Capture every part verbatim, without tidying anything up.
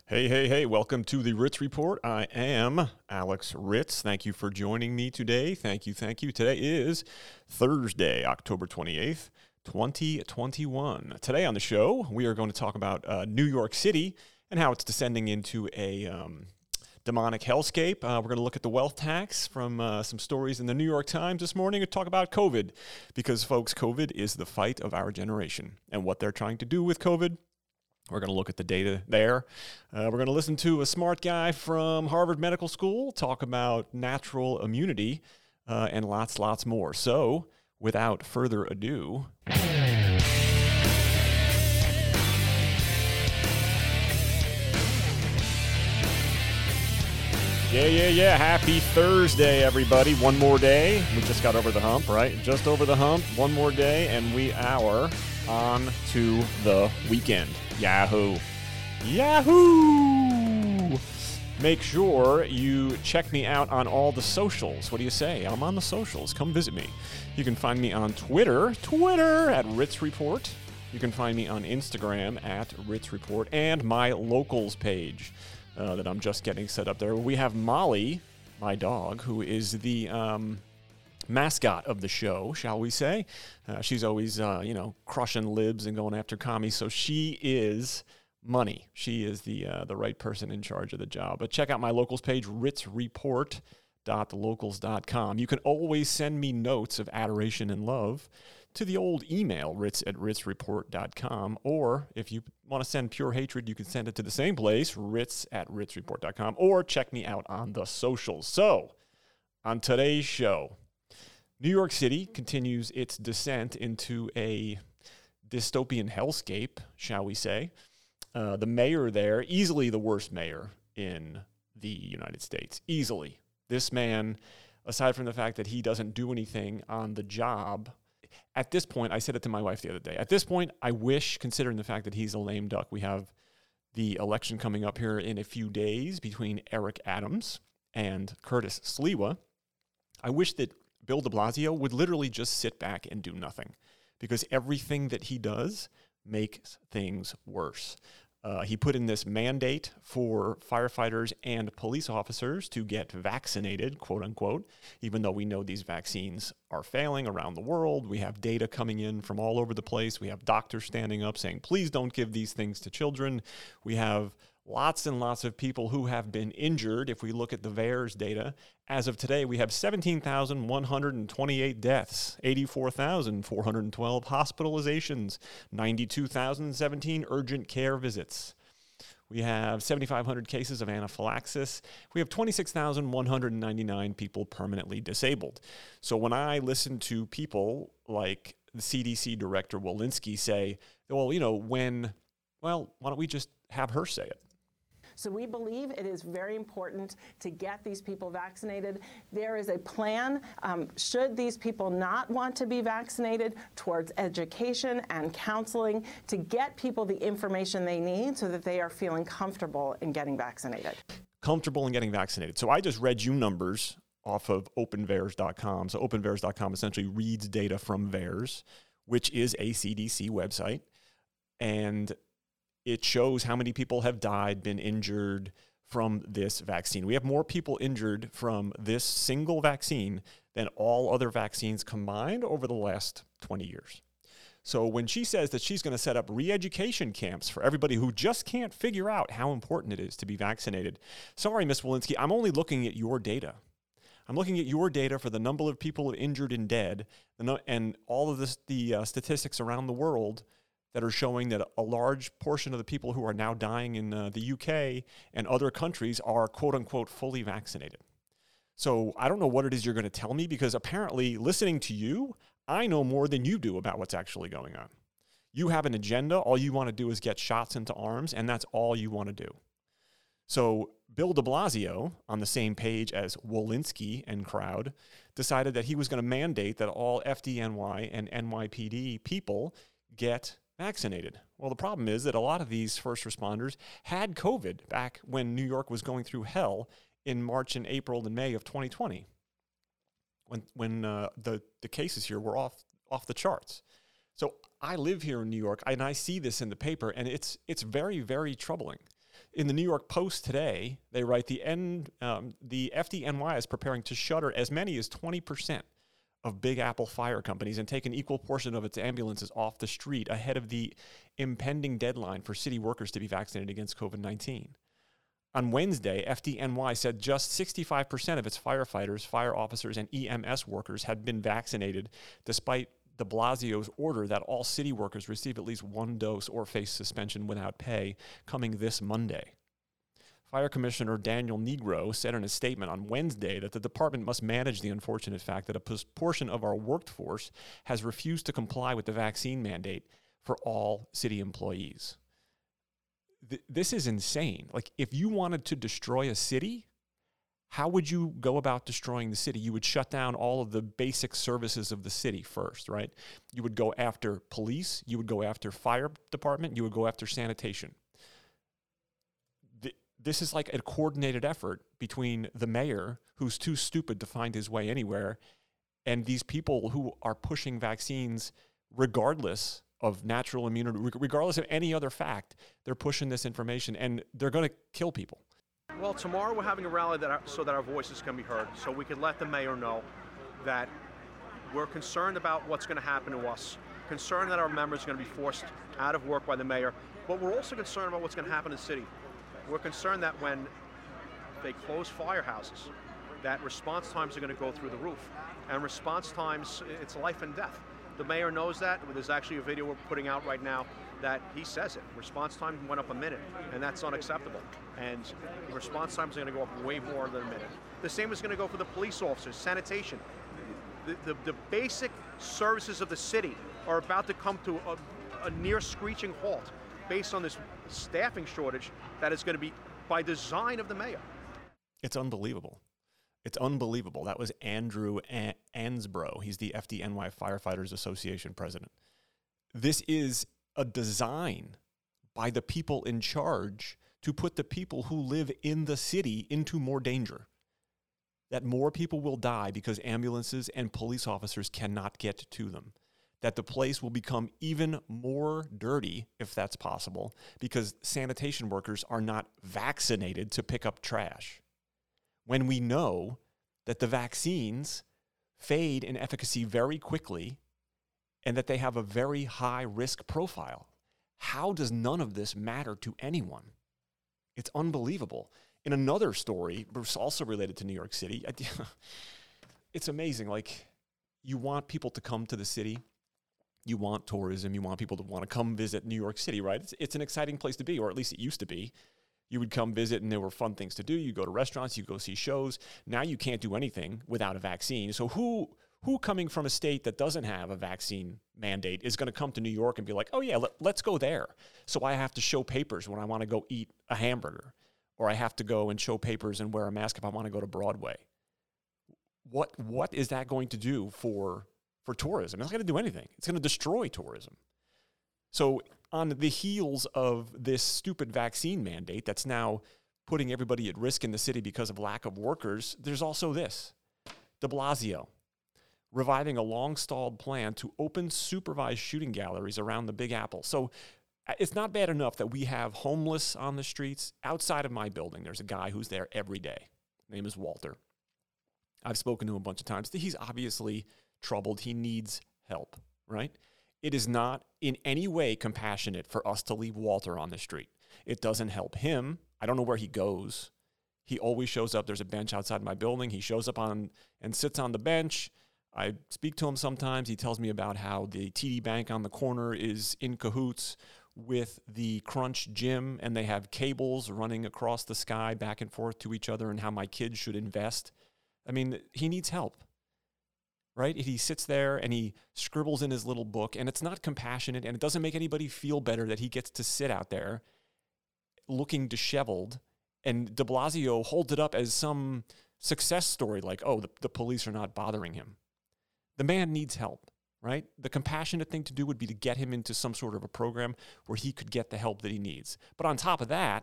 Hey, hey, hey, welcome to the Ritz Report. I am Alex Ritz. Thank you for joining me today. Thank you, thank you. Today is Thursday, October twenty-eighth, twenty twenty-one. Today on the show, we are going to talk about uh, New York City and how it's descending into a um, demonic hellscape. Uh, we're going to look at the wealth tax from uh, some stories in the New York Times this morning and talk about COVID because, folks, COVID is the fight of our generation and what they're trying to do with COVID. We're going to look at the data there. Uh, we're going to listen to a smart guy from Harvard Medical School talk about natural immunity uh, and lots, lots more. So, without further ado... Yeah, yeah, yeah. Happy Thursday, everybody. One more day. We just got over the hump, right? Just over the hump. One more day, and we are on to the weekend. Yahoo. Yahoo! Make sure you check me out on all the socials. What do you say? I'm on the socials. Come visit me. You can find me on Twitter, Twitter at Ritz Report. You can find me on Instagram at Ritz Report and my locals page uh, that I'm just getting set up there. We have Molly, my dog, who is the... Um, mascot of the show, shall we say. Uh, she's always, uh, you know, crushing libs and going after commies. So she is money. She is the uh, the right person in charge of the job. But check out my locals page, ritz report dot locals dot com. You can always send me notes of adoration and love to the old email, ritz at ritz report dot com. Or if you want to send pure hatred, you can send it to the same place, ritz at ritz report dot com. Or check me out on the socials. So, on today's show, New York City continues its descent into a dystopian hellscape, shall we say. Uh, the mayor there, easily the worst mayor in the United States. Easily. This man, aside from the fact that he doesn't do anything on the job, at this point, I said it to my wife the other day, at this point, I wish, considering the fact that he's a lame duck, we have the election coming up here in a few days between Eric Adams and Curtis Sliwa. I wish that Bill de Blasio would literally just sit back and do nothing because everything that he does makes things worse. Uh, he put in this mandate for firefighters and police officers to get vaccinated, quote unquote, even though we know these vaccines are failing around the world. We have data coming in from all over the place. We have doctors standing up saying, please don't give these things to children. We have lots and lots of people who have been injured. If we look at the V A E R S data, as of today, we have seventeen thousand one hundred twenty-eight deaths, eighty-four thousand four hundred twelve hospitalizations, ninety-two thousand seventeen urgent care visits. We have seven thousand five hundred cases of anaphylaxis. We have twenty-six thousand one hundred ninety-nine people permanently disabled. So when I listen to people like the C D C director Walensky say, well, you know, when, well, why don't we just have her say it? So we believe it is very important to get these people vaccinated. There is a plan, um, should these people not want to be vaccinated, towards education and counseling to get people the information they need so that they are feeling comfortable in getting vaccinated. Comfortable in getting vaccinated. So I just read you numbers off of open V A E R S dot com. So open V A E R S dot com essentially reads data from V A E R S, which is a C D C website. And it shows how many people have died, been injured from this vaccine. We have more people injured from this single vaccine than all other vaccines combined over the last twenty years. So when she says that she's going to set up re-education camps for everybody who just can't figure out how important it is to be vaccinated, sorry, Miz Walensky, I'm only looking at your data. I'm looking at your data for the number of people injured and dead and all of this, the uh, statistics around the world that are showing that a large portion of the people who are now dying in uh, the U K and other countries are, quote unquote, fully vaccinated. So I don't know what it is you're going to tell me because apparently listening to you, I know more than you do about what's actually going on. You have an agenda. All you want to do is get shots into arms, and that's all you want to do. So Bill de Blasio, on the same page as Walensky and crowd, decided that he was going to mandate that all F D N Y and N Y P D people get vaccinated. Well, the problem is that a lot of these first responders had COVID back when New York was going through hell in March and April and May of twenty twenty, when when uh, the, the cases here were off off the charts. So I live here in New York, and I see this in the paper, and it's it's very, very troubling. In the New York Post today, they write the, N, um, the F D N Y is preparing to shutter as many as twenty percent of Big Apple fire companies and take an equal portion of its ambulances off the street ahead of the impending deadline for city workers to be vaccinated against COVID nineteen. On Wednesday, F D N Y said just sixty-five percent of its firefighters, fire officers, and E M S workers had been vaccinated, despite de Blasio's order that all city workers receive at least one dose or face suspension without pay coming this Monday. Fire Commissioner Daniel Negro said in a statement on Wednesday that the department must manage the unfortunate fact that a portion of our workforce has refused to comply with the vaccine mandate for all city employees. Th- this is insane. Like, if you wanted to destroy a city, how would you go about destroying the city? You would shut down all of the basic services of the city first, right? You would go after police, you would go after fire department, you would go after sanitation. This is like a coordinated effort between the mayor, who's too stupid to find his way anywhere, and these people who are pushing vaccines regardless of natural immunity, regardless of any other fact. They're pushing this information, and they're going to kill people. Well, tomorrow we're having a rally that our, so that our voices can be heard, so we can let the mayor know that we're concerned about what's going to happen to us, concerned that our members are going to be forced out of work by the mayor, but we're also concerned about what's going to happen in the city. We're concerned that when they close firehouses, that response times are going to go through the roof. And response times, it's life and death. The mayor knows that. There's actually a video we're putting out right now that he says it. Response time went up a minute, and that's unacceptable. And response times are going to go up way more than a minute. The same is going to go for the police officers, sanitation. The, the, the basic services of the city are about to come to a, a near screeching halt based on this staffing shortage that is going to be by design of the mayor. It's unbelievable. It's unbelievable. That was Andrew A- Ansbro. He's the F D N Y Firefighters Association president. This is a design by the people in charge to put the people who live in the city into more danger. That more people will die because ambulances and police officers cannot get to them. That the place will become even more dirty, if that's possible, because sanitation workers are not vaccinated to pick up trash. When we know that the vaccines fade in efficacy very quickly and that they have a very high risk profile, how does none of this matter to anyone? It's unbelievable. In another story, also related to New York City, it's amazing. Like, you want people to come to the city. You want tourism. You want people to want to come visit New York City, right? It's, it's an exciting place to be, or at least it used to be. You would come visit and there were fun things to do. You go to restaurants, you go see shows. Now you can't do anything without a vaccine. So who who coming from a state that doesn't have a vaccine mandate is going to come to New York and be like, oh yeah, let, let's go there. So I have to show papers when I want to go eat a hamburger, or I have to go and show papers and wear a mask if I want to go to Broadway. What what is that going to do for, for tourism? It's not going to do anything. It's going to destroy tourism. So on the heels of this stupid vaccine mandate that's now putting everybody at risk in the city because of lack of workers, there's also this. De Blasio, reviving a long-stalled plan to open supervised shooting galleries around the Big Apple. So it's not bad enough that we have homeless on the streets. Outside of my building, there's a guy who's there every day. His name is Walter. I've spoken to him a bunch of times. He's obviously troubled. He needs help, right? It is not in any way compassionate for us to leave Walter on the street. It doesn't help him. I don't know where he goes. He always shows up. There's a bench outside my building. He shows up on and sits on the bench. I speak to him sometimes. He tells me about how the T D Bank on the corner is in cahoots with the Crunch Gym, and they have cables running across the sky back and forth to each other, and how my kids should invest. I mean, he needs help. Right? He sits there and he scribbles in his little book, and it's not compassionate, and it doesn't make anybody feel better that he gets to sit out there looking disheveled, and de Blasio holds it up as some success story, like, oh, the, the police are not bothering him. The man needs help, right? The compassionate thing to do would be to get him into some sort of a program where he could get the help that he needs. But on top of that,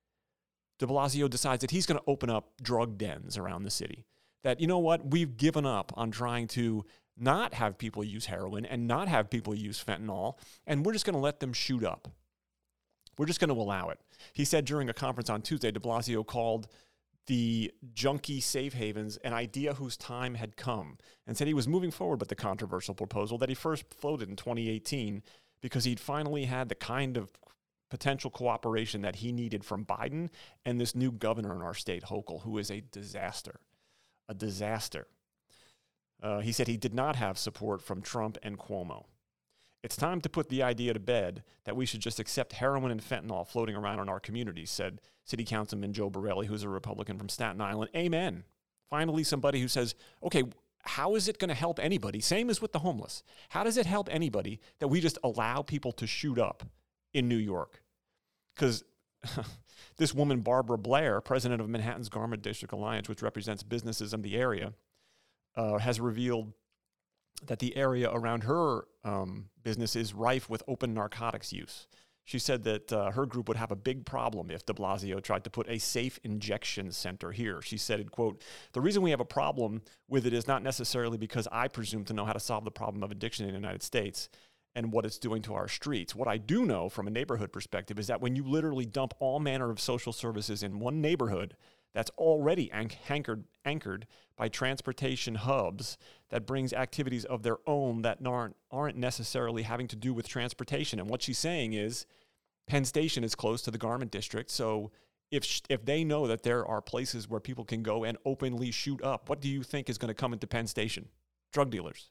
de Blasio decides that he's going to open up drug dens around the city. That, you know what, we've given up on trying to not have people use heroin and not have people use fentanyl, and we're just going to let them shoot up. We're just going to allow it. He said during a conference on Tuesday, de Blasio called the junkie safe havens an idea whose time had come, and said he was moving forward with the controversial proposal that he first floated in twenty eighteen because he'd finally had the kind of potential cooperation that he needed from Biden and this new governor in our state, Hochul, who is a disaster, a disaster. Uh, he said he did not have support from Trump and Cuomo. It's time to put the idea to bed that we should just accept heroin and fentanyl floating around in our communities, said City Councilman Joe Borelli, who's a Republican from Staten Island. Amen. Finally, somebody who says, okay, how is it going to help anybody? Same as with the homeless. How does it help anybody that we just allow people to shoot up in New York? Because this woman, Barbara Blair, president of Manhattan's Garment District Alliance, which represents businesses in the area, uh, has revealed that the area around her um, business is rife with open narcotics use. She said that uh, her group would have a big problem if de Blasio tried to put a safe injection center here. She said, quote, the reason we have a problem with it is not necessarily because I presume to know how to solve the problem of addiction in the United States and what it's doing to our streets. What I do know from a neighborhood perspective is that when you literally dump all manner of social services in one neighborhood that's already anch- anchored, anchored by transportation hubs that brings activities of their own that aren't, aren't necessarily having to do with transportation. And what she's saying is Penn Station is close to the Garment District, so if sh- if they know that there are places where people can go and openly shoot up, what do you think is going to come into Penn Station? Drug dealers.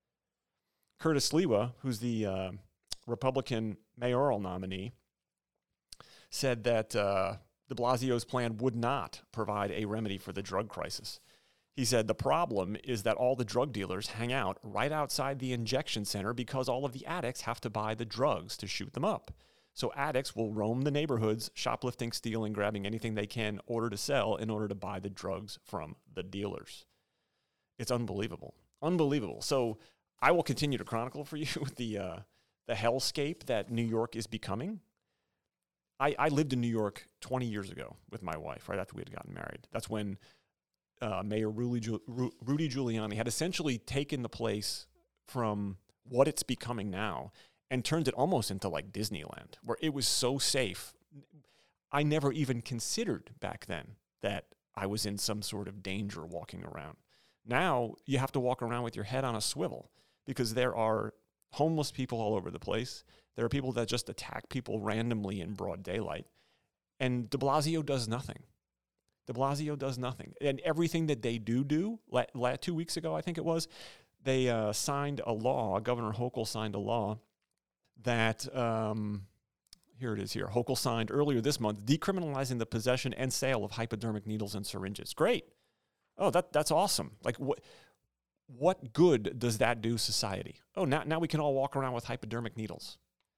Curtis Sliwa, who's the uh, Republican mayoral nominee, said that uh, de Blasio's plan would not provide a remedy for the drug crisis. He said the problem is that all the drug dealers hang out right outside the injection center because all of the addicts have to buy the drugs to shoot them up. So addicts will roam the neighborhoods, shoplifting, stealing, grabbing anything they can in order to sell in order to buy the drugs from the dealers. It's unbelievable. Unbelievable. So I will continue to chronicle for you the uh, the hellscape that New York is becoming. I, I lived in New York twenty years ago with my wife, right after we had gotten married. That's when uh, Mayor Rudy, Rudy Giuliani had essentially taken the place from what it's becoming now and turned it almost into like Disneyland, where it was so safe. I never even considered back then that I was in some sort of danger walking around. Now you have to walk around with your head on a swivel because there are homeless people all over the place. There are people that just attack people randomly in broad daylight. And de Blasio does nothing. De Blasio does nothing. And everything that they do do, la- la- two weeks ago, I think it was, they uh, signed a law, Governor Hochul signed a law that, um, here it is here, Hochul signed earlier this month, decriminalizing the possession and sale of hypodermic needles and syringes. Great. Oh, that that's awesome. Like, what what good does that do society? Oh, now, now we can all walk around with hypodermic needles.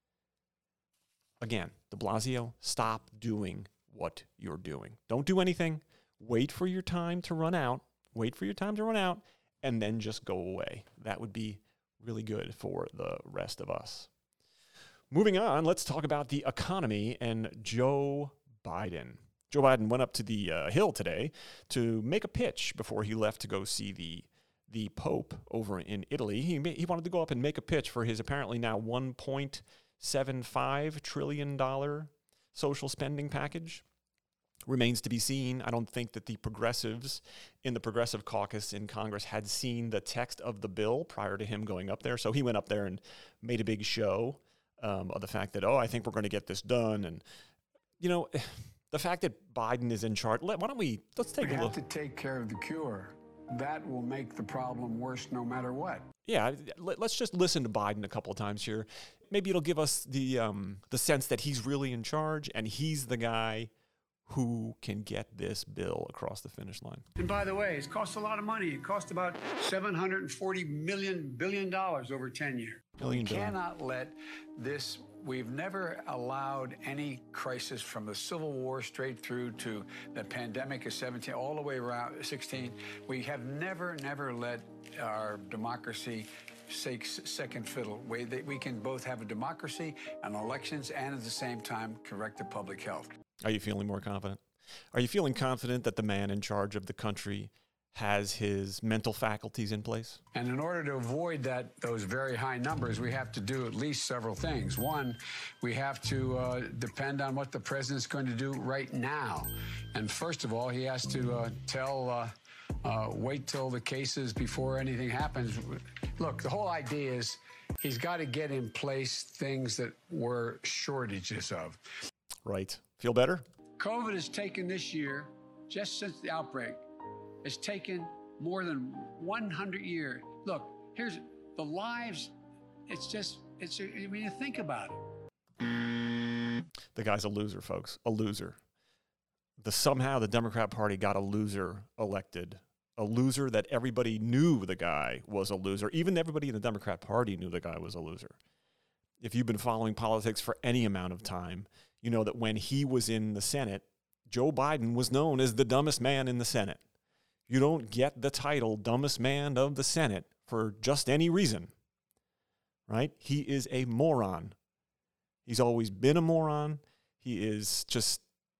Again, de Blasio, stop doing what you're doing. Don't do anything. Wait for your time to run out. Wait for your time to run out, and then just go away. That would be really good for the rest of us. Moving on, let's talk about the economy and Joe Biden. Joe Biden went up to the uh, Hill today to make a pitch before he left to go see the the Pope over in Italy. He he wanted to go up and make a pitch for his apparently now one point seven five trillion dollars social spending package. Remains to be seen. I don't think that the progressives in the Progressive Caucus in Congress had seen the text of the bill prior to him going up there. So he went up there and made a big show um, of the fact that, oh, I think we're going to get this done. And, you know, the fact that Biden is in charge, why don't we, let's take we a look. We have to take care of the cure. That will make the problem worse no matter what. Yeah, let's just listen to Biden a couple of times here. Maybe it'll give us the um, the sense that he's really in charge and he's the guy who can get this bill across the finish line. And by the way, it's cost a lot of money. It cost about seven hundred forty million billion dollars over ten years. Billion we cannot let this. We've never allowed any crisis from the Civil War straight through to the pandemic of seventeen, all the way around sixteen. We have never, never let our democracy take second fiddle. We, they, we can both have a democracy and elections and at the same time correct the public health. Are you feeling more confident? Are you feeling confident that the man in charge of the country has his mental faculties in place? And in order to avoid that, those very high numbers, we have to do at least several things. One, we have to uh, depend on what the president's going to do right now. And first of all, he has to uh, tell, uh, uh, wait till the cases before anything happens. Look, the whole idea is he's got to get in place things that were shortages of. Right. Feel better? COVID has taken this year, just since the outbreak, it's taken more than one hundred years. Look, here's the lives. It's just, it's, I mean, you think about it. The guy's a loser, folks, a loser. The somehow the Democrat Party got a loser elected, a loser that everybody knew the guy was a loser. Even everybody in the Democrat Party knew the guy was a loser. If you've been following politics for any amount of time, you know that when he was in the Senate, Joe Biden was known as the dumbest man in the Senate. You don't get the title dumbest man of the Senate for just any reason, right? He is a moron. He's always been a moron. He is just,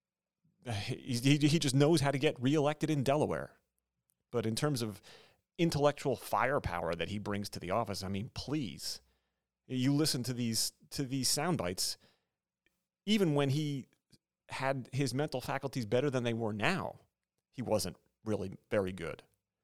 he, he just knows how to get reelected in Delaware. But in terms of intellectual firepower that he brings to the office, I mean, please, you listen to these, to these sound bites, even when he had his mental faculties better than they were now, he wasn't really very good.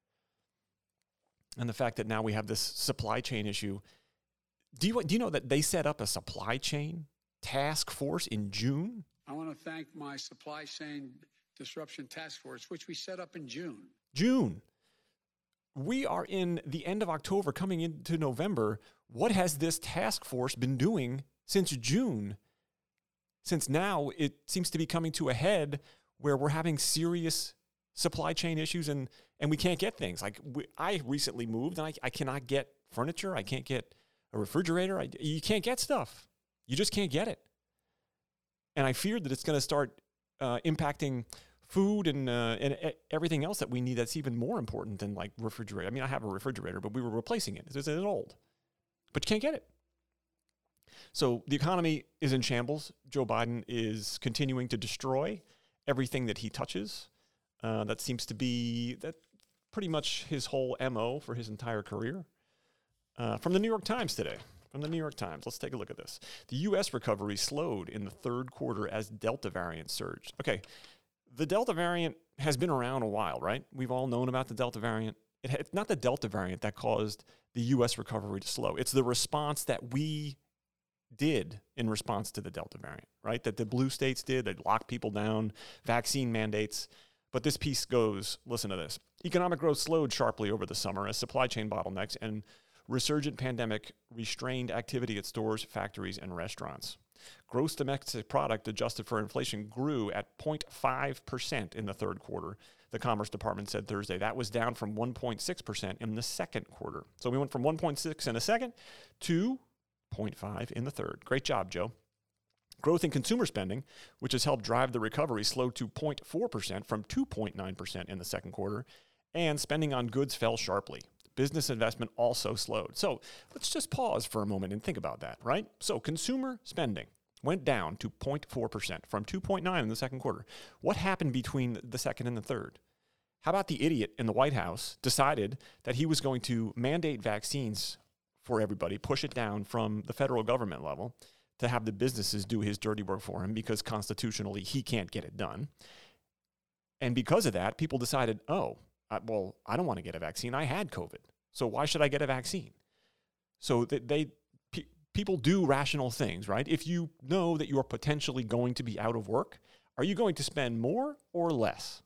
And the fact that now we have this supply chain issue. Do you, do you know that they set up a supply chain task force in June? I want to thank my supply chain disruption task force, which we set up in June. June. We are in the end of October, coming into November. What has this task force been doing since June? Since now it seems to be coming to a head where we're having serious supply chain issues and, and we can't get things. Like we, I recently moved and I, I cannot get furniture. I can't get a refrigerator. I, you can't get stuff. You just can't get it. And I feared that it's going to start uh, impacting food and, uh, and everything else that we need that's even more important than like refrigerator. I mean, I have a refrigerator, but we were replacing it. It's old. But you can't get it. So the economy is in shambles. Joe Biden is continuing to destroy everything that he touches. Uh, that seems to be that pretty much his whole M O for his entire career. Uh, from the New York Times today. From the New York Times. Let's take a look at this. The U S recovery slowed in the third quarter as Delta variant surged. Okay, the Delta variant has been around a while, right? We've all known about the Delta variant. It, it's not the Delta variant that caused the U S recovery to slow. It's the response that we did in response to the Delta variant, right? That the blue states did. They locked people down, vaccine mandates. But this piece goes, listen to this. Economic growth slowed sharply over the summer as supply chain bottlenecks and resurgent pandemic restrained activity at stores, factories, and restaurants. Gross domestic product adjusted for inflation grew at zero point five percent in the third quarter, the Commerce Department said Thursday. That was down from one point six percent in the second quarter. So we went from one point six in the second to zero point five in the third. Great job, Joe. Growth in consumer spending, which has helped drive the recovery, slowed to zero point four percent from two point nine percent in the second quarter, and spending on goods fell sharply. Business investment also slowed. So let's just pause for a moment and think about that, right? So consumer spending went down to zero point four percent from two point nine in the second quarter. What happened between the second and the third? How about the idiot in the White House decided that he was going to mandate vaccines for everybody, push it down from the federal government level to have the businesses do his dirty work for him because constitutionally he can't get it done. And because of that, people decided, oh, I, well, I don't want to get a vaccine. I had COVID. So why should I get a vaccine? So that they, pe- people do rational things, right? If you know that you're potentially going to be out of work, are you going to spend more or less?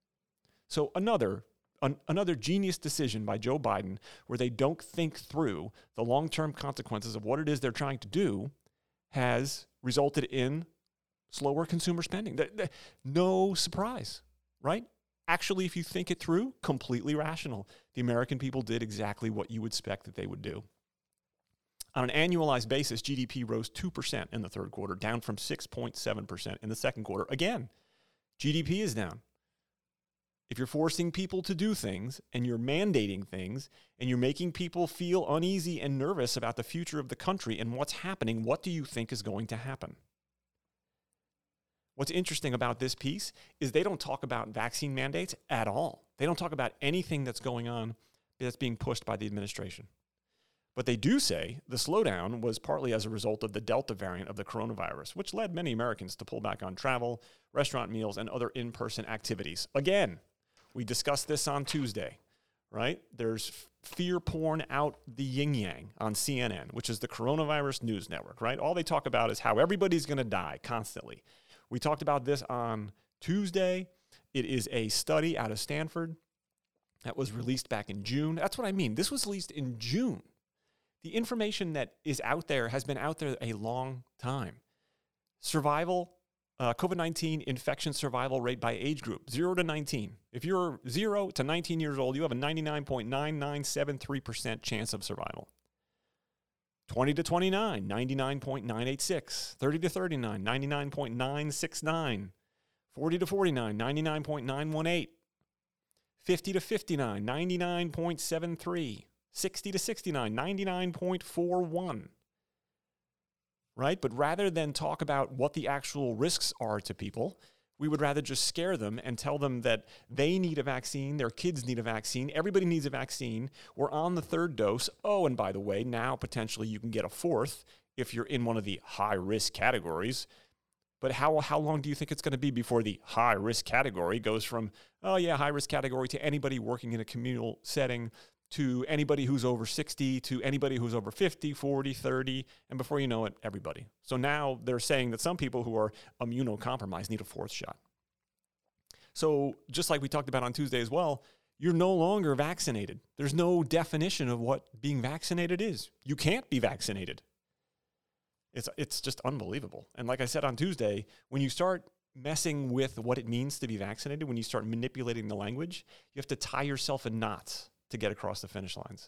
So another an, another genius decision by Joe Biden where they don't think through the long-term consequences of what it is they're trying to do has resulted in slower consumer spending. The, the, no surprise, right? Actually, if you think it through, completely rational. The American people did exactly what you would expect that they would do. On an annualized basis, G D P rose two percent in the third quarter, down from six point seven percent in the second quarter. Again, G D P is down. If you're forcing people to do things and you're mandating things and you're making people feel uneasy and nervous about the future of the country and what's happening, what do you think is going to happen? What's interesting about this piece is they don't talk about vaccine mandates at all. They don't talk about anything that's going on that's being pushed by the administration. But they do say the slowdown was partly as a result of the Delta variant of the coronavirus, which led many Americans to pull back on travel, restaurant meals, and other in-person activities. Again, we discussed this on Tuesday, right? There's fear porn out the yin-yang on C N N, which is the coronavirus news network, right? All they talk about is how everybody's going to die constantly. We talked about this on Tuesday. It is a study out of Stanford that was released back in June. That's what I mean. This was released in June. The information that is out there has been out there a long time. Survival, uh, COVID nineteen infection survival rate by age group, zero to nineteen. If you're zero to nineteen years old, you have a ninety-nine point nine nine seven three percent chance of survival. twenty to twenty-nine, ninety-nine point nine eight six. thirty to thirty-nine, ninety-nine point nine six nine. forty to forty-nine, ninety-nine point nine one eight. fifty to fifty-nine, ninety-nine point seven three. sixty to sixty-nine, ninety-nine point four one, right? But rather than talk about what the actual risks are to people, we would rather just scare them and tell them that they need a vaccine, their kids need a vaccine, everybody needs a vaccine, we're on the third dose. Oh, and by the way, now potentially you can get a fourth if you're in one of the high-risk categories. But how how long do you think it's going to be before the high-risk category goes from, oh yeah, high-risk category to anybody working in a communal setting, to anybody who's over sixty, to anybody who's over fifty, forty, thirty, and before you know it, everybody. So now they're saying that some people who are immunocompromised need a fourth shot. So just like we talked about on Tuesday as well, you're no longer vaccinated. There's no definition of what being vaccinated is. You can't be vaccinated. It's, it's just unbelievable. And like I said on Tuesday, when you start messing with what it means to be vaccinated, when you start manipulating the language, you have to tie yourself in knots to get across the finish lines.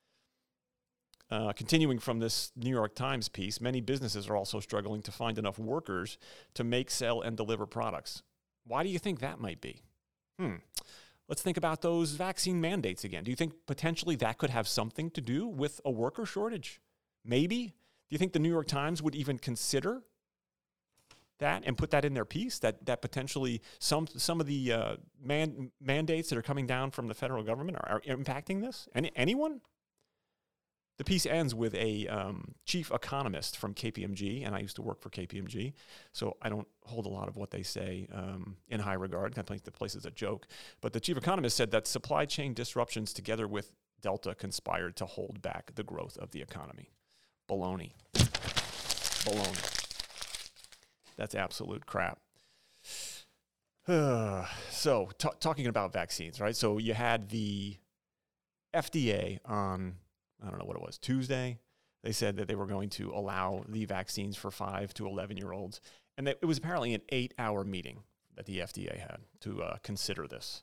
Uh, continuing from this New York Times piece, many businesses are also struggling to find enough workers to make, sell, and deliver products. Why do you think that might be? Hmm. Let's think about those vaccine mandates again. Do you think potentially that could have something to do with a worker shortage? Maybe. Do you think the New York Times would even consider that and put that in their piece, that that potentially some some of the uh, man, mandates that are coming down from the federal government are, are impacting this? Any, anyone? The piece ends with a um, chief economist from K P M G, and I used to work for K P M G, so I don't hold a lot of what they say um, in high regard. I think the place is a joke. But the chief economist said that supply chain disruptions together with Delta conspired to hold back the growth of the economy. Baloney. Baloney. That's absolute crap. Uh, so t- talking about vaccines, right? So you had the F D A on, I don't know what it was, Tuesday. They said that they were going to allow the vaccines for five to eleven-year-olds. And that it was apparently an eight-hour meeting that the F D A had to uh, consider this.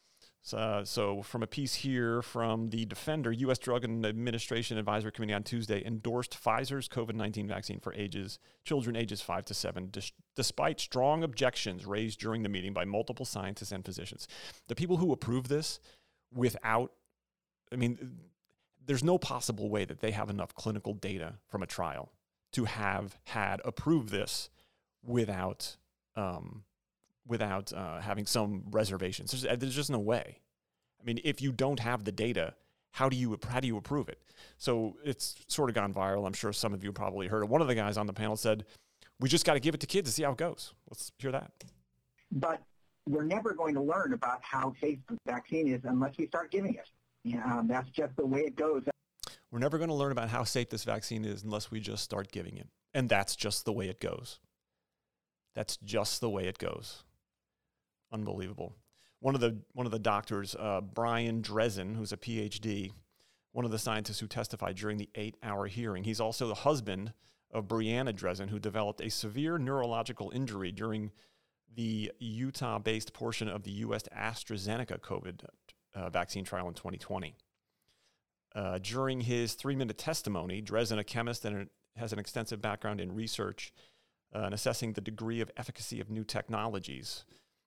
So, so from a piece here from the Defender, U S Drug and Administration Advisory Committee on Tuesday endorsed Pfizer's COVID nineteen vaccine for ages children ages five to seven, dis- despite strong objections raised during the meeting by multiple scientists and physicians. The people who approved this without, I mean, there's no possible way that they have enough clinical data from a trial to have had approved this without um, without uh, having some reservations. There's, there's just no way. I mean, if you don't have the data, how do you how do you approve it? So it's sort of gone viral. I'm sure some of you probably heard it. One of the guys on the panel said, we just got to give it to kids to see how it goes. Let's hear that. But we're never going to learn about how safe the vaccine is unless we start giving it. Yeah, um, that's just the way it goes. We're never going to learn about how safe this vaccine is unless we just start giving it. And that's just the way it goes. That's just the way it goes. Unbelievable. One of the one of the doctors, uh, Brian Drezen, who's a P H D, one of the scientists who testified during the eight-hour hearing. He's also the husband of Brianna Drezen, who developed a severe neurological injury during the Utah-based portion of the U S AstraZeneca COVID uh, vaccine trial in twenty twenty. Uh, during his three-minute testimony, Drezen, a chemist and has an extensive background in research uh, and assessing the degree of efficacy of new technologies.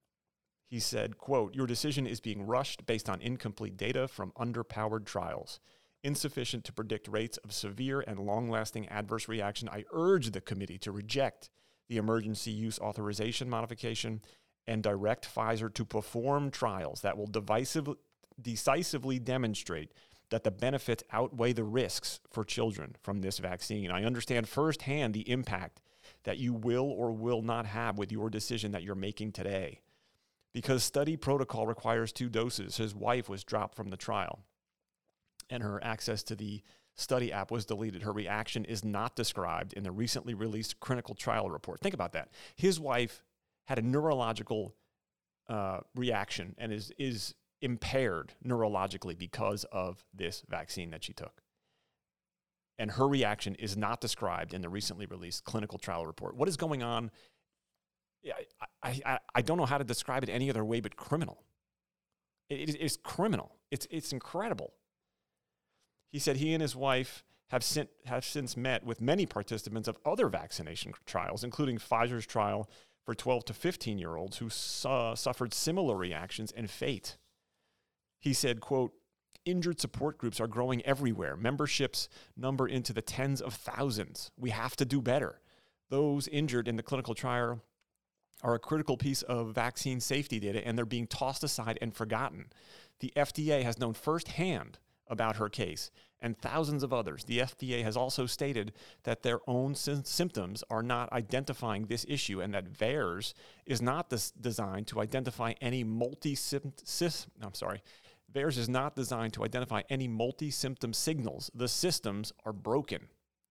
He said, quote, "Your decision is being rushed based on incomplete data from underpowered trials, insufficient to predict rates of severe and long-lasting adverse reaction. I urge the committee to reject the emergency use authorization modification and direct Pfizer to perform trials that will divisive, decisively demonstrate that the benefits outweigh the risks for children from this vaccine. I understand firsthand the impact that you will or will not have with your decision that you're making today. Because study protocol requires two doses, his wife was dropped from the trial, and her access to the study app was deleted. Her reaction is not described in the recently released clinical trial report. Think about that. His wife had a neurological uh, reaction and is is impaired neurologically because of this vaccine that she took. And her reaction is not described in the recently released clinical trial report. What is going on? I, I, I don't know how to describe it any other way but criminal. It, it is criminal. It's, it's incredible. He said he and his wife have, sent, have since met with many participants of other vaccination trials, including Pfizer's trial for twelve to fifteen-year-olds who saw, suffered similar reactions and fate. He said, quote, injured support groups are growing everywhere. Memberships number into the tens of thousands. We have to do better. Those injured in the clinical trial are a critical piece of vaccine safety data, and they're being tossed aside and forgotten. The F D A has known firsthand about her case, and thousands of others. The F D A has also stated that their own sy- symptoms are not identifying this issue, and that VAERS is not des- designed to identify any multi-symptom. I'm sorry. VAERS is not designed to identify any multi-symptom signals. The systems are broken.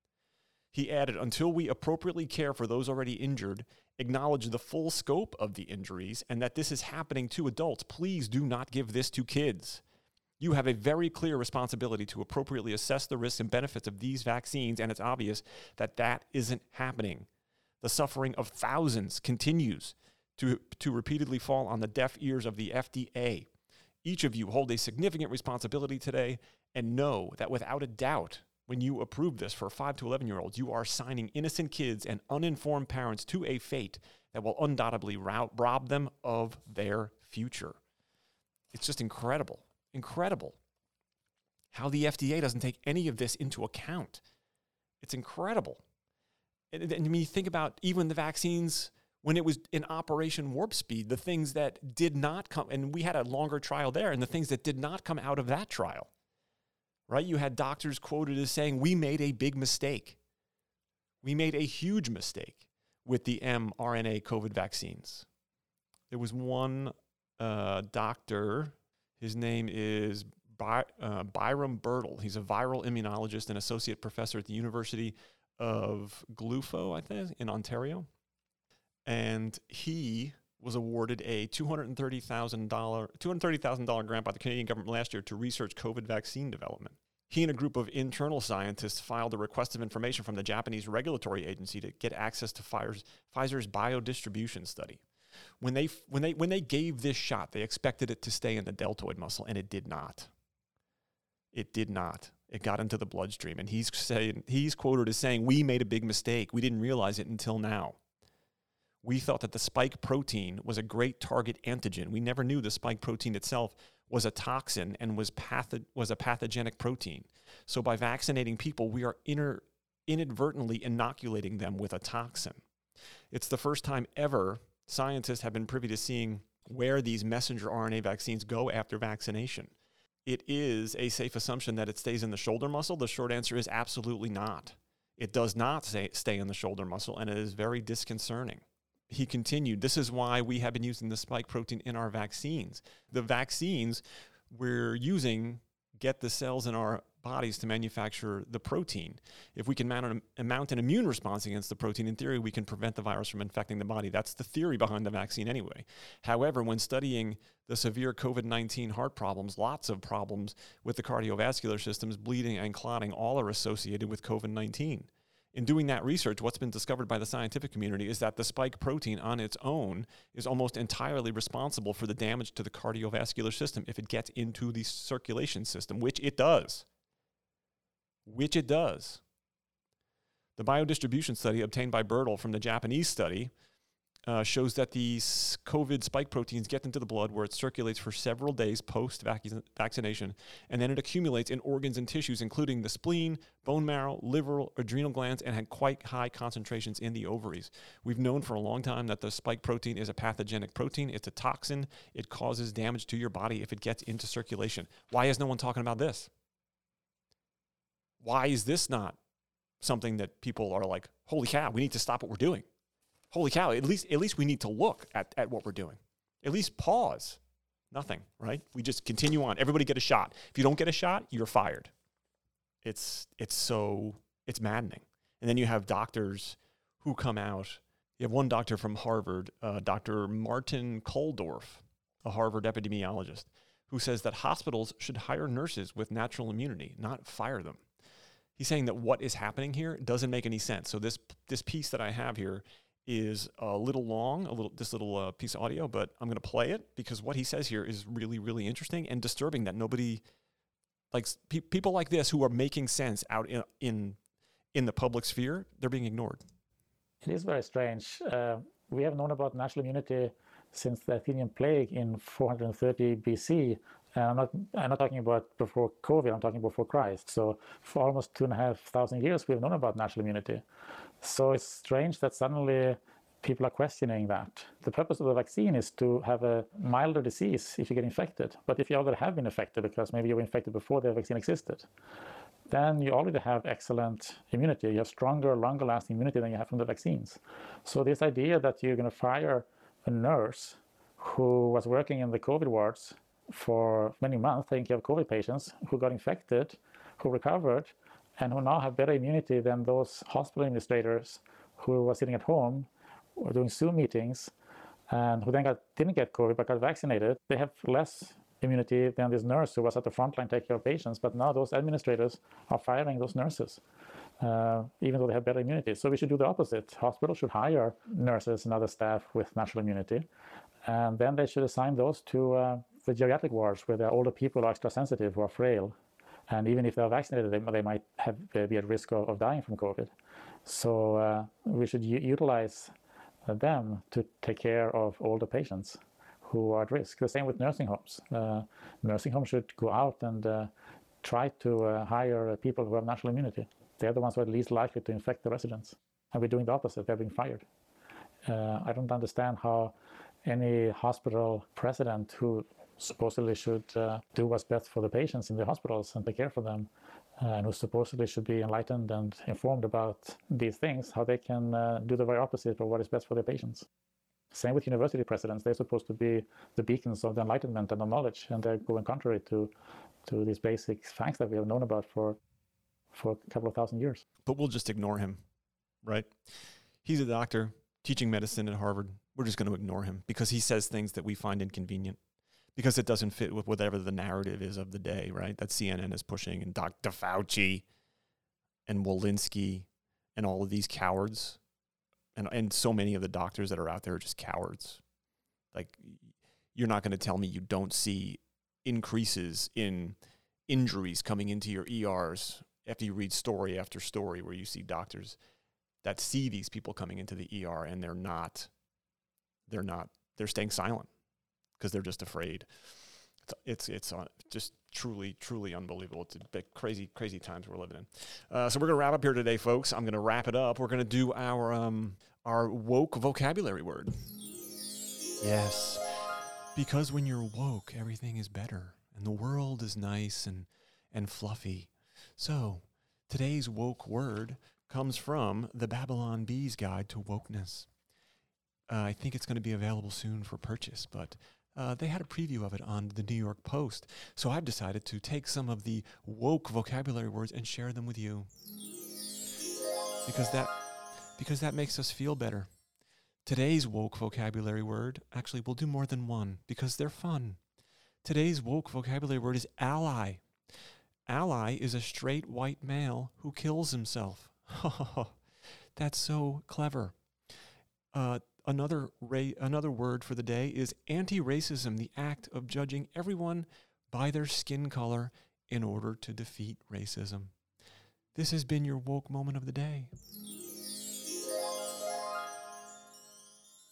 He added, until we appropriately care for those already injured, acknowledge the full scope of the injuries, and that this is happening to adults, please do not give this to kids. You have a very clear responsibility to appropriately assess the risks and benefits of these vaccines, and it's obvious that that isn't happening. The suffering of thousands continues to, to repeatedly fall on the deaf ears of the F D A. Each of you hold a significant responsibility today, and know that without a doubt, when you approve this for five to eleven-year-olds, you are signing innocent kids and uninformed parents to a fate that will undoubtedly rob them of their future. It's just incredible, incredible how the F D A doesn't take any of this into account. It's incredible. And, and when you think about even the vaccines, when it was in Operation Warp Speed, the things that did not come, and we had a longer trial there, and the things that did not come out of that trial. Right? You had doctors quoted as saying, we made a big mistake. We made a huge mistake with the mRNA COVID vaccines. There was one uh, doctor, his name is By, uh, Byram Birtle. He's a viral immunologist and associate professor at the University of Gloucester, I think, in Ontario. And he was awarded a two hundred thirty thousand dollars two hundred thirty thousand dollars grant by the Canadian government last year to research COVID vaccine development. He and a group of internal scientists filed a request of information from the Japanese regulatory agency to get access to Pfizer's, Pfizer's biodistribution study. When they, when, they, when they gave this shot, they expected it to stay in the deltoid muscle, and it did not. It did not. It got into the bloodstream, and he's saying, he's quoted as saying, we made a big mistake. We didn't realize it until now. We thought that the spike protein was a great target antigen. We never knew the spike protein itself was a toxin and was patho- was a pathogenic protein. So by vaccinating people, we are inter- inadvertently inoculating them with a toxin. It's the first time ever scientists have been privy to seeing where these messenger R N A vaccines go after vaccination. It is a safe assumption that it stays in the shoulder muscle. The short answer is absolutely not. It does not stay, stay in the shoulder muscle, and it is very disconcerting. He continued, this is why we have been using the spike protein in our vaccines. The vaccines we're using get the cells in our bodies to manufacture the protein. If we can mount, a, mount an immune response against the protein, in theory, we can prevent the virus from infecting the body. That's the theory behind the vaccine anyway. However, when studying the severe COVID nineteen heart problems, lots of problems with the cardiovascular systems, bleeding and clotting, all are associated with COVID nineteen. In doing that research, what's been discovered by the scientific community is that the spike protein on its own is almost entirely responsible for the damage to the cardiovascular system if it gets into the circulation system, which it does. Which it does. The biodistribution study obtained by Birtle from the Japanese study uh, shows that the COVID spike proteins get into the blood where it circulates for several days post-vaccination, and then it accumulates in organs and tissues, including the spleen, bone marrow, liver, adrenal glands, and had quite high concentrations in the ovaries. We've known for a long time that the spike protein is a pathogenic protein. It's a toxin. It causes damage to your body if it gets into circulation. Why is no one talking about this? Why is this not something that people are like, holy cow, we need to stop what we're doing? Holy cow, at least at least we need to look at, at what we're doing. At least pause. Nothing, right? We just continue on. Everybody get a shot. If you don't get a shot, you're fired. It's it's so, it's maddening. And then you have doctors who come out. You have one doctor from Harvard, uh, Doctor Martin Kulldorff, a Harvard epidemiologist, who says that hospitals should hire nurses with natural immunity, not fire them. He's saying that what is happening here doesn't make any sense. So this this piece that I have here is a little long, a little this little uh, piece of audio, but I'm going to play it because what he says here is really, really interesting and disturbing that nobody, like pe- people like this who are making sense out in, in in the public sphere, they're being ignored. It is very strange. Uh, we have known about natural immunity since the Athenian plague in four hundred thirty B C. And I'm not, I'm not talking about before COVID, I'm talking before Christ. So for almost two and a half thousand years, we've known about natural immunity. So it's strange that suddenly people are questioning that. The purpose of the vaccine is to have a milder disease if you get infected. But if you already have been infected, because maybe you were infected before the vaccine existed, then you already have excellent immunity. You have stronger, longer lasting immunity than you have from the vaccines. So this idea that you're going to fire a nurse who was working in the COVID wards for many months taking care of COVID patients who got infected, who recovered, and who now have better immunity than those hospital administrators who were sitting at home or doing Zoom meetings and who then got, didn't get COVID but got vaccinated. They have less immunity than this nurse who was at the front line taking care of patients, but now those administrators are firing those nurses, uh, even though they have better immunity. So we should do the opposite. Hospitals should hire nurses and other staff with natural immunity, and then they should assign those to uh, the geriatric wards where there are older people who are extra sensitive, who are frail, and even if they're vaccinated, they, they might have, uh, be at risk of, of dying from COVID. So uh, we should u- utilize uh, them to take care of older patients who are at risk. The same with nursing homes. Uh, nursing homes should go out and uh, try to uh, hire people who have natural immunity. They're the ones who are least likely to infect the residents. And we're doing the opposite. They're being fired. Uh, I don't understand how any hospital president who supposedly should uh, do what's best for the patients in the hospitals and take care for them, uh, and who supposedly should be enlightened and informed about these things, how they can uh, do the very opposite of what is best for their patients. Same with university presidents. They're supposed to be the beacons of the enlightenment and the knowledge, and they're going contrary to, to these basic facts that we have known about for, for a couple of thousand years. But we'll just ignore him, right? He's a doctor teaching medicine at Harvard. We're just going to ignore him because he says things that we find inconvenient, because it doesn't fit with whatever the narrative is of the day, right? That C N N is pushing, and Doctor Fauci and Walensky and all of these cowards. And and so many of the doctors that are out there are just cowards. Like, you're not going to tell me you don't see increases in injuries coming into your E Rs after you read story after story where you see doctors that see these people coming into the E R and they're not, they're not, they're staying silent because they're just afraid. It's it's, it's uh, just truly, truly unbelievable. It's a big, crazy, crazy times we're living in. Uh, so we're going to wrap up here today, folks. I'm going to wrap it up. We're going to do our um our woke vocabulary word. Yes, because when you're woke, everything is better, and the world is nice and and fluffy. So today's woke word comes from the Babylon Bee's Guide to Wokeness. Uh, I think it's going to be available soon for purchase, but Uh, they had a preview of it on the New York Post, so I've decided to take some of the woke vocabulary words and share them with you, because that because that makes us feel better. Today's woke vocabulary word, actually, we'll do more than one because they're fun. Today's woke vocabulary word is ally. Ally is a straight white male who kills himself. That's so clever. Uh, Another ra- another word for the day is anti-racism, the act of judging everyone by their skin color in order to defeat racism. This has been your woke moment of the day.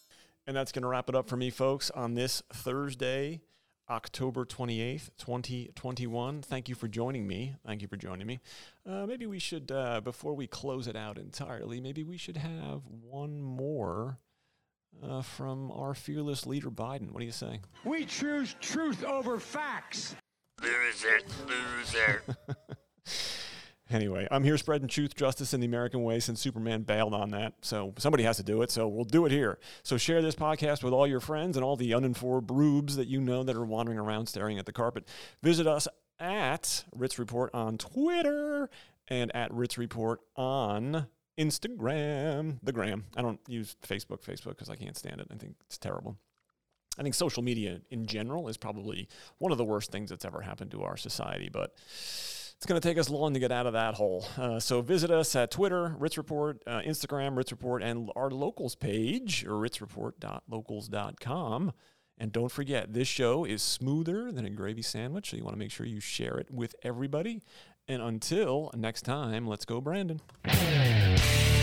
And that's going to wrap it up for me, folks, on this Thursday, October twenty-eighth, twenty twenty-one. Thank you for joining me. Thank you for joining me. Uh, maybe we should, uh, before we close it out entirely, maybe we should have one more uh, from our fearless leader, Biden. What do you say? We choose truth over facts. Loser, loser. Anyway, I'm here spreading truth, justice, and the American way since Superman bailed on that. So somebody has to do it, so we'll do it here. So share this podcast with all your friends and all the uninformed rubes that you know that are wandering around staring at the carpet. Visit us at Ritz Report on Twitter and at Ritz Report on Instagram. The gram. I don't use Facebook, Facebook, because I can't stand it. I think it's terrible. I think social media in general is probably one of the worst things that's ever happened to our society, but it's going to take us long to get out of that hole. Uh, so visit us at Twitter, Ritz Report, uh, Instagram, Ritz Report, and our locals page, or ritz report dot locals dot com. And don't forget, this show is smoother than a gravy sandwich, so you want to make sure you share it with everybody. And until next time, let's go, Brandon.